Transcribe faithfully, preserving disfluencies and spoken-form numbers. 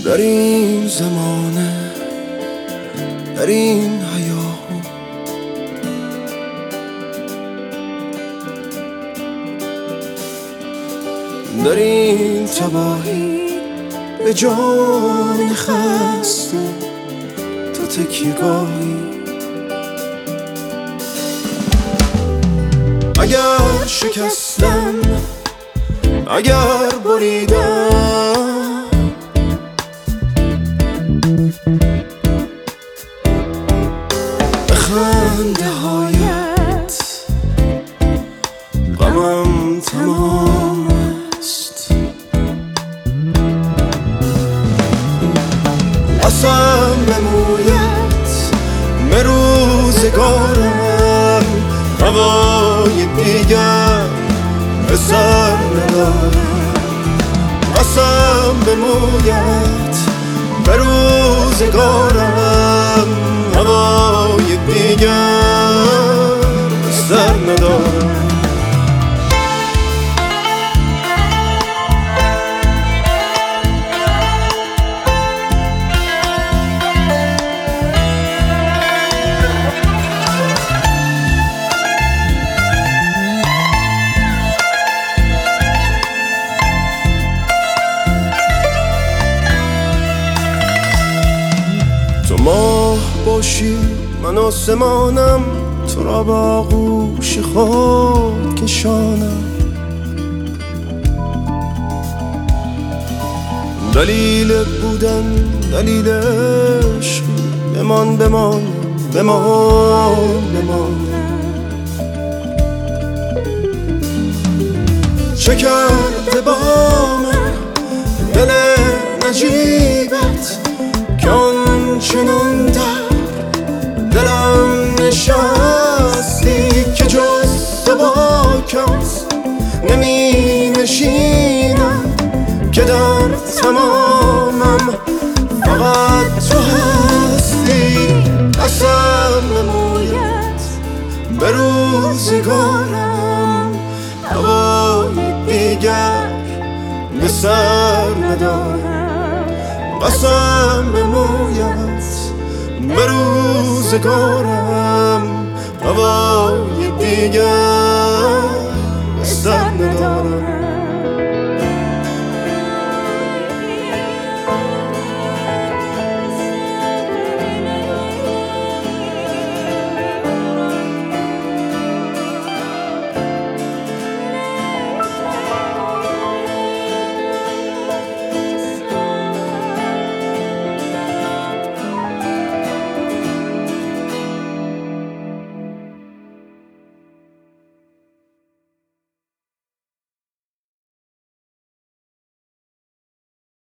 در این زمانه، در این حیاه، در این تباهی به جان خسته تو تکیه‌گاهی. اگر شکستم، اگر بریدم، به خنده هایت غمم تمام است. قسم به مویت، به روزگارم، هوای دیگر به سر ندارم. قسم به مویت، به روزگارم، هوای دیگر به سر ندارم. تو ماه باشی من آسمانم، تو را با آغوش خود کشانم. دلیل بودن، دلیل عشق، بمان بمان بمان بمان. چه کرده با من دل نجیبت که آنچنان در دلم نشستی که جز تو با کس نمی نشینم، که در تمامم فقط تو هستی. قسم به مویت، به روزگارم، هوای دیگر به سر ندارم. قسم به مویت، به روزگارم، هوای دیگر